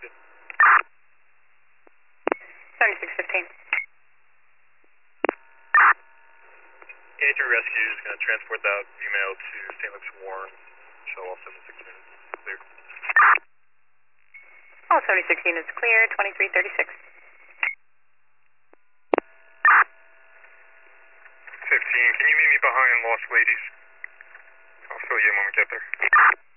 7615. A3 Rescue is going to transport that female to St. Luke's Warren. Show all 76 units clear. All 76 units clear, 2336. 15, can you meet me behind Lost Ladies? I'll fill you in when we get there.